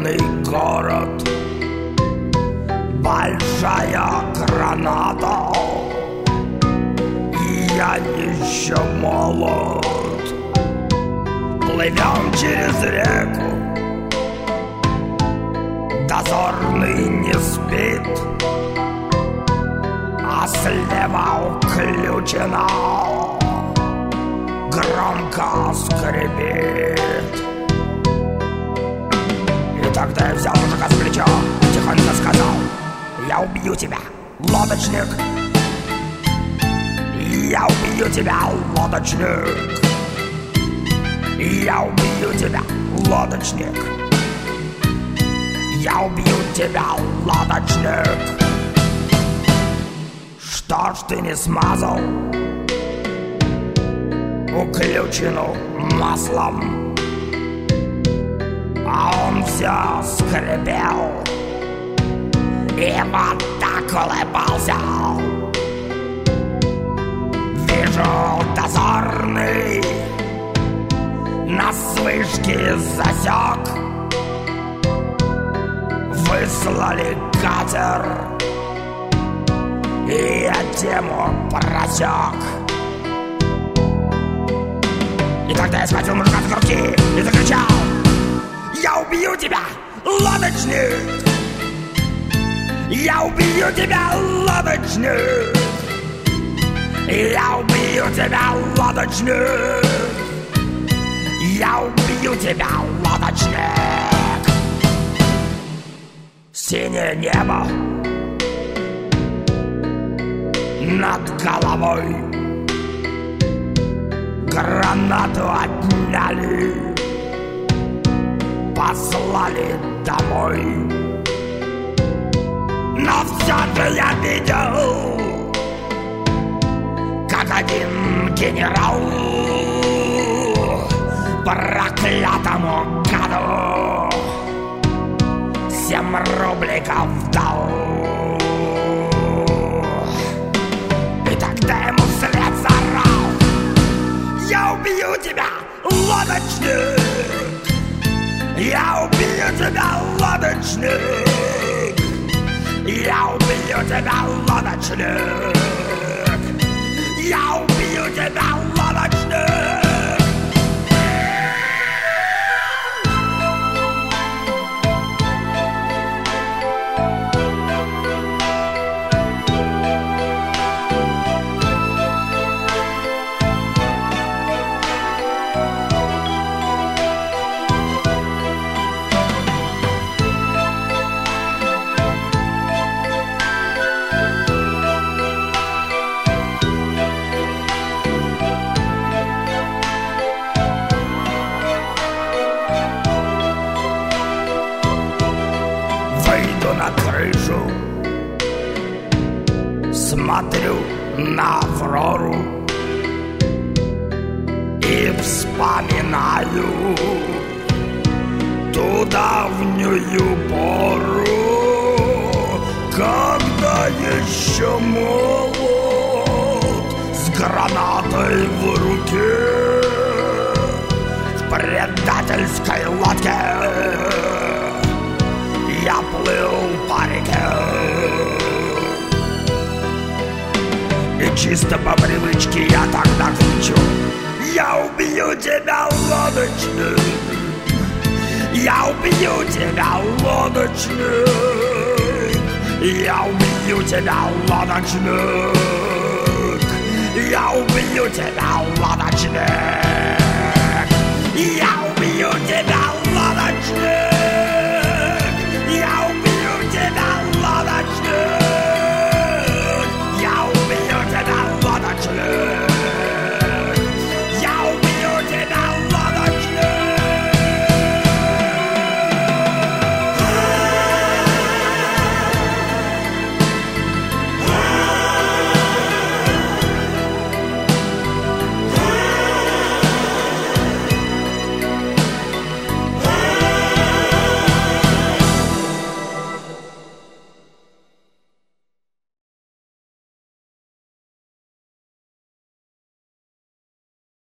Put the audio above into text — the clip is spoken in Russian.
Снежный город, большая граната, и я еще молод. Плывем через реку, дозорный не спит, а слева уключено громко скрипит. И тогда я взял мужика за плечо, тихонько сказал: я убью тебя, лодочник. Я убью тебя, лодочник. Я убью тебя, лодочник. Я убью тебя, лодочник. Что ж ты не смазал уключину маслом? А он все скрипел и вот так улыбался. Вижу, дозорный нас с вышки засек. Выслали катер, и я тему просек. И тогда я схватил мужика за грудки и закричал: я убью тебя, лодочник! Я убью тебя, лодочник! Я убью тебя, лодочник! Я убью тебя, лодочник! Синее небо над головой, гранату отняли, послали домой. Но все же я видел, как один генерал проклятому гаду 7 рубликов дал. И тогда ему вслед заорал: я убью тебя, лодочник! Я убью тебя, лодочник! Я убью тебя, лодочник! Я убью тебя, лодочник! На крышу, смотрю на Аврору и вспоминаю ту давнюю пору, когда еще молод, с гранатой в руке, в предательской лодке я плыл по реке. И чисто по привычке я тогда кричу: я убью тебя, лодочник! Я убью тебя, лодочник! Я убью тебя, лодочник! Я убью тебя, лодочник! Я убью тебя, лодочник!